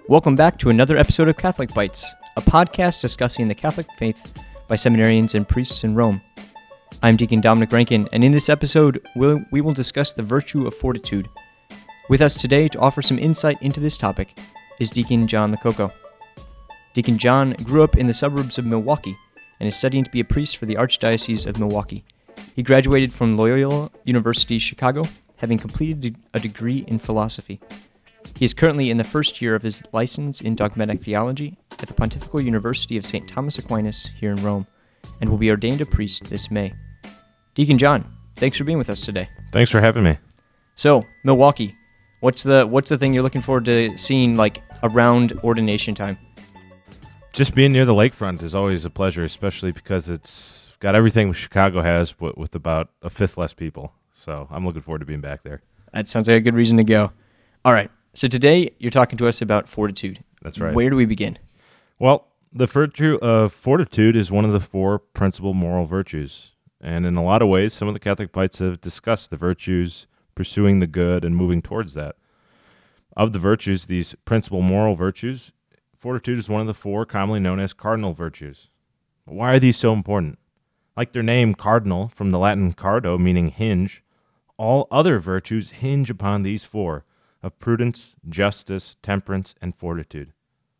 Welcome back to another episode of Catholic Bites, a podcast discussing the Catholic faith by seminarians and priests in Rome. I'm Deacon Dominic Rankin, and in this episode, we will discuss the virtue of fortitude. With us today to offer some insight into this topic is Deacon John Lococo. Deacon John grew up in the suburbs of Milwaukee and is studying to be a priest for the Archdiocese of Milwaukee. He graduated from Loyola University Chicago, having completed a degree in philosophy. He is currently in the first year of his license in dogmatic theology at the Pontifical University of St. Thomas Aquinas here in Rome, and will be ordained a priest this May. Deacon John, thanks for being with us today. Thanks for having me. So, Milwaukee, what's the thing you're looking forward to seeing around ordination time? Just being near the lakefront is always a pleasure, especially because it's got everything Chicago has, but with about a fifth less people. So I'm looking forward to being back there. That sounds like a good reason to go. All right. So today you're talking to us about fortitude. That's right. Where do we begin? Well, the virtue of fortitude is one of the four principal moral virtues. And in a lot of ways, some of the Catholic Bites have discussed the virtues, pursuing the good, and moving towards that. Of the virtues, these principal moral virtues, fortitude is one of the four commonly known as cardinal virtues. But why are these so important? Like their name, cardinal, from the Latin cardo, meaning hinge, all other virtues hinge upon these four, of prudence, justice, temperance, and fortitude.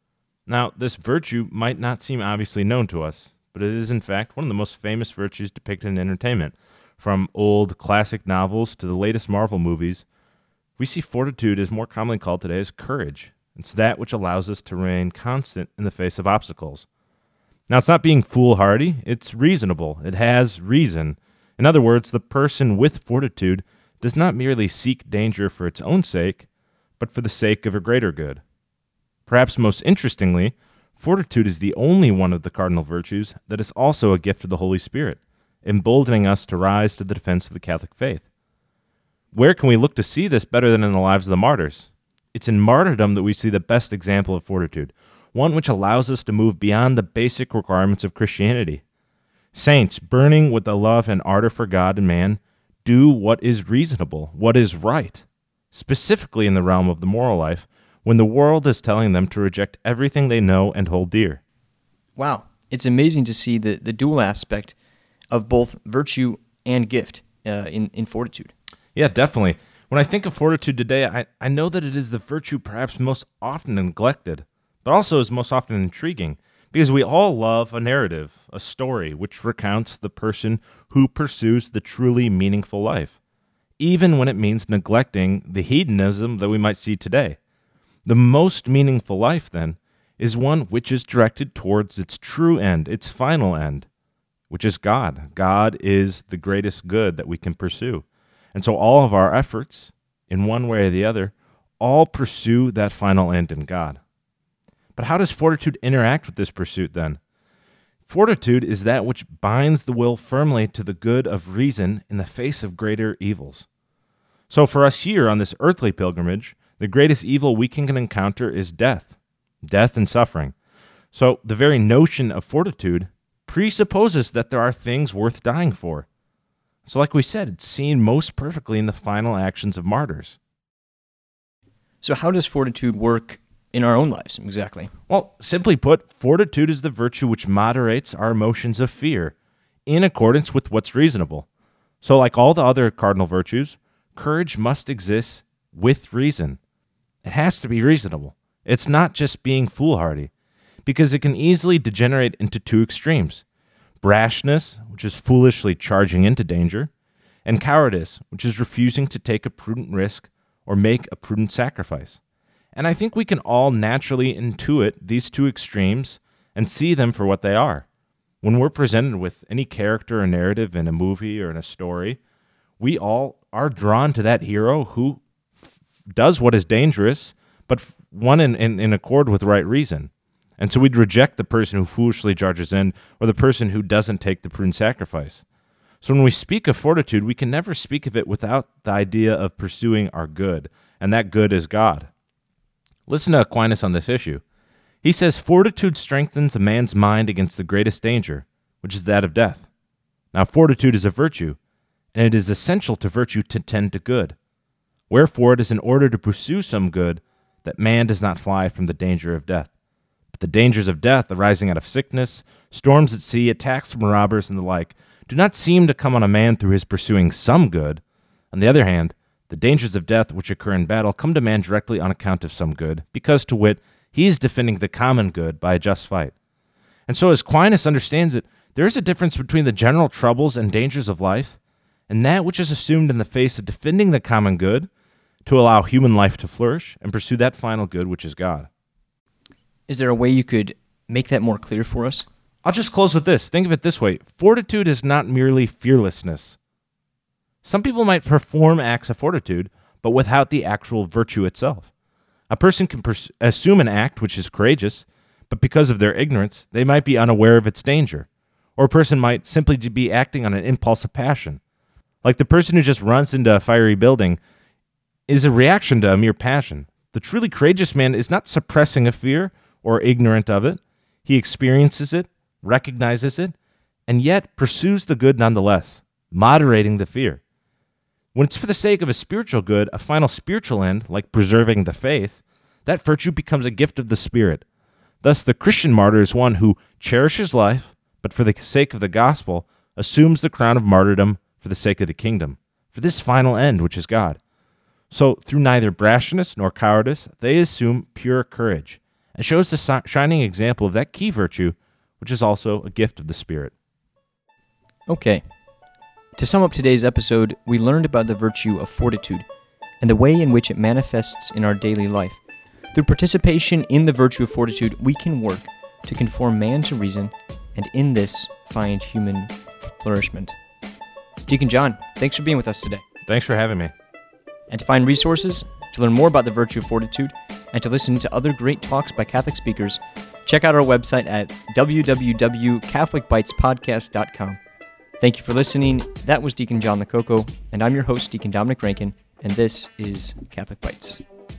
Now, this virtue might not seem obviously known to us, but it is in fact one of the most famous virtues depicted in entertainment. From old classic novels to the latest Marvel movies, we see fortitude as more commonly called today as courage. It's that which allows us to remain constant in the face of obstacles. Now, it's not being foolhardy, it's reasonable. It has reason. In other words, the person with fortitude does not merely seek danger for its own sake, but for the sake of a greater good. Perhaps most interestingly, fortitude is the only one of the cardinal virtues that is also a gift of the Holy Spirit, emboldening us to rise to the defense of the Catholic faith. Where can we look to see this better than in the lives of the martyrs? It's in martyrdom that we see the best example of fortitude, one which allows us to move beyond the basic requirements of Christianity. Saints, burning with the love and ardor for God and man, do what is reasonable, what is right, specifically in the realm of the moral life, when the world is telling them to reject everything they know and hold dear. Wow, it's amazing to see the dual aspect of both virtue and gift in fortitude. Yeah, definitely. When I think of fortitude today, I know that it is the virtue perhaps most often neglected, but also is most often intriguing, because we all love a narrative, a story, which recounts the person who pursues the truly meaningful life, even when it means neglecting the hedonism that we might see today. The most meaningful life, then, is one which is directed towards its true end, its final end, which is God. God is the greatest good that we can pursue. And so all of our efforts, in one way or the other, all pursue that final end in God. But how does fortitude interact with this pursuit, then? Fortitude is that which binds the will firmly to the good of reason in the face of greater evils. So for us here on this earthly pilgrimage, the greatest evil we can encounter is death and suffering. So the very notion of fortitude presupposes that there are things worth dying for. So like we said, it's seen most perfectly in the final actions of martyrs. So how does fortitude work in our own lives, exactly? Well, simply put, fortitude is the virtue which moderates our emotions of fear in accordance with what's reasonable. So like all the other cardinal virtues, courage must exist with reason. It has to be reasonable. It's not just being foolhardy, because it can easily degenerate into two extremes: brashness, which is foolishly charging into danger, and cowardice, which is refusing to take a prudent risk or make a prudent sacrifice. And I think we can all naturally intuit these two extremes and see them for what they are. When we're presented with any character or narrative in a movie or in a story, we all are drawn to that hero who does what is dangerous, but one in accord with right reason. And so we'd reject the person who foolishly charges in, or the person who doesn't take the prudent sacrifice. So when we speak of fortitude, we can never speak of it without the idea of pursuing our good, and that good is God. Listen to Aquinas on this issue. He says, fortitude strengthens a man's mind against the greatest danger, which is that of death. Now, fortitude is a virtue, and it is essential to virtue to tend to good. Wherefore, it is in order to pursue some good that man does not fly from the danger of death. But the dangers of death arising out of sickness, storms at sea, attacks from robbers, and the like do not seem to come on a man through his pursuing some good. On the other hand, the dangers of death which occur in battle come to man directly on account of some good, because, to wit, he is defending the common good by a just fight. And so, as Aquinas understands it, there is a difference between the general troubles and dangers of life and that which is assumed in the face of defending the common good to allow human life to flourish and pursue that final good which is God. Is there a way you could make that more clear for us? I'll just close with this. Think of it this way. Fortitude is not merely fearlessness. Some people might perform acts of fortitude, but without the actual virtue itself. A person can assume an act which is courageous, but because of their ignorance, they might be unaware of its danger. Or a person might simply be acting on an impulse of passion. Like the person who just runs into a fiery building is a reaction to a mere passion. The truly courageous man is not suppressing a fear or ignorant of it. He experiences it, recognizes it, and yet pursues the good nonetheless, moderating the fear. When it's for the sake of a spiritual good, a final spiritual end, like preserving the faith, that virtue becomes a gift of the Spirit. Thus, the Christian martyr is one who cherishes life, but for the sake of the gospel, assumes the crown of martyrdom for the sake of the kingdom, for this final end, which is God. So, through neither brashness nor cowardice, they assume pure courage, and shows the shining example of that key virtue, which is also a gift of the Spirit. Okay. To sum up today's episode, we learned about the virtue of fortitude and the way in which it manifests in our daily life. Through participation in the virtue of fortitude, we can work to conform man to reason, and in this find human flourishment. Deacon John, thanks for being with us today. Thanks for having me. And to find resources, to learn more about the virtue of fortitude, and to listen to other great talks by Catholic speakers, check out our website at www.catholicbitespodcast.com. Thank you for listening. That was Deacon John Lococo, and I'm your host, Deacon Dominic Rankin, and this is Catholic Bites.